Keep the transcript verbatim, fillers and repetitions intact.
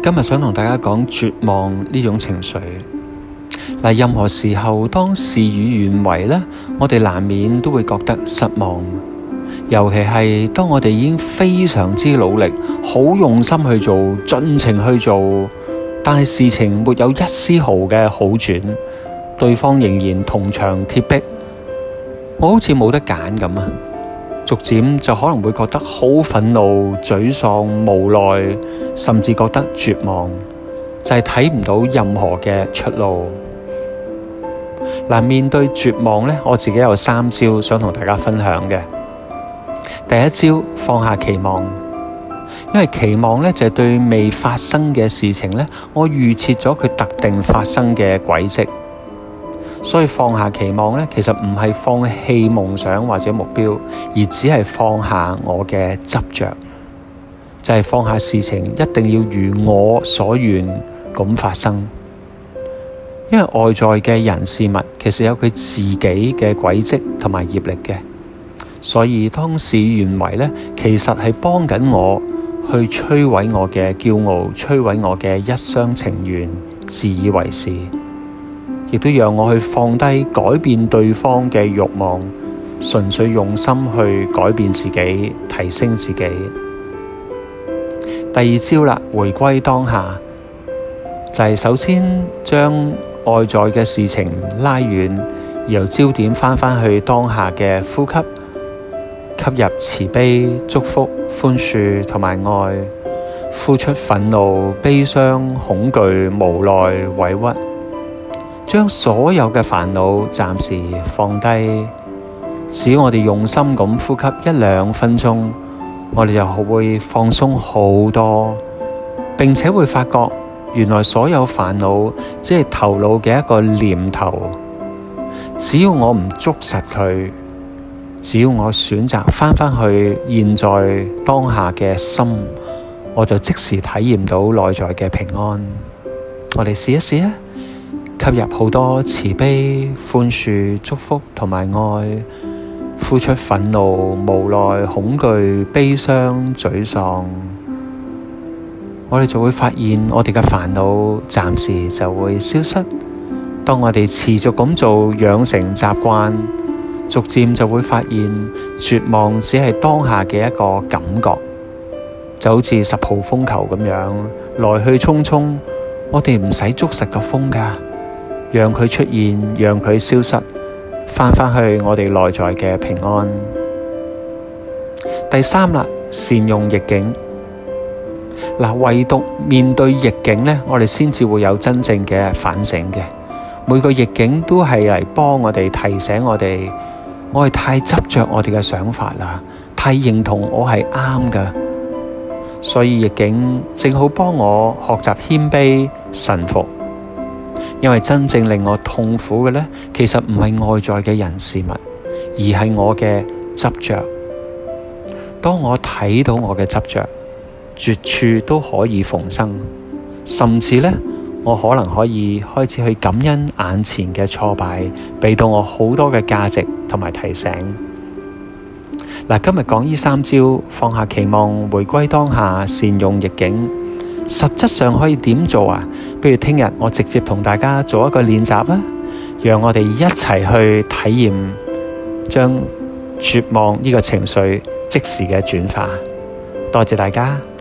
今日想同大家講絕望呢種情緒。嗱，任何時候當事與願違咧，我哋難免都會覺得失望。尤其係當我哋已經非常之努力，好用心去做，盡情去做，但係事情沒有一絲毫嘅好轉，對方仍然銅牆鐵壁，我好似冇得揀咁啊！逐漸就可能會覺得好憤怒、沮喪、無奈，甚至覺得絕望，就係睇唔到任何嘅出路。嗱，面對絕望咧，我自己有三招想同大家分享嘅。第一招，放下期望，因為期望咧就係對未發生嘅事情咧，我預設咗佢特定發生嘅軌跡。所以放下期望咧，其實唔係放棄夢想或者目標，而只係放下我嘅執着，就係放下事情一定要如我所願咁發生。因為外在嘅人事物其實有佢自己嘅軌跡同埋業力嘅，所以當事與願違咧，其實係幫緊我去摧毀我嘅驕傲，摧毀我嘅一廂情願、自以為是。亦都讓我去放低改變對方嘅慾望，純粹用心去改變自己，提升自己。第二招啦，回歸當下，就係首先將外在嘅事情拉遠，由焦點翻返去當下嘅呼吸，吸入慈悲、祝福、寬恕同埋愛，呼出憤怒、悲傷、恐懼、無奈、委屈。將所有嘅煩惱暫時放低，只要我哋用心咁呼吸一兩分鐘，我哋就會放鬆好多，並且會發覺原來所有煩惱只係頭腦嘅一個念頭，只要我唔捉實佢，只要我選擇翻返去現在當下嘅心，我就即時體驗到內在嘅平安。我哋試一試啊！吸入好多慈悲、寬恕、祝福同埋愛，呼出憤怒、無奈、恐懼、悲傷、沮喪，我哋就會發現我哋嘅煩惱暫時就會消失。當我哋持續咁做，養成習慣，逐漸就會發現絕望只係當下嘅一個感覺，就好似十號風球咁樣來去匆匆，我哋唔使捉實個風㗎。讓佢出現，讓佢消失，翻返去我哋內在嘅平安。第三啦，善用逆境。嗱，唯獨面對逆境咧，我哋先至會有真正嘅反省嘅。每個逆境都係嚟幫我哋提醒我哋，我係太執着我哋嘅想法啦，太認同我係啱㗎。所以逆境正好幫我學習謙卑臣服。因為真正令我痛苦嘅咧，其實唔係外在嘅人事物，而係我嘅執着。當我睇到我嘅執着，絕處都可以逢生，甚至咧，我可能可以開始去感恩眼前嘅挫敗，俾到我好多嘅價值同埋提醒。嗱，今日講呢三招，放下期望，回歸當下，善用逆境。實質上可以點做啊？不如聽日我直接同大家做一個練習啦，讓我哋一齊去體驗將絕望呢個情緒即時嘅轉化。多謝大家。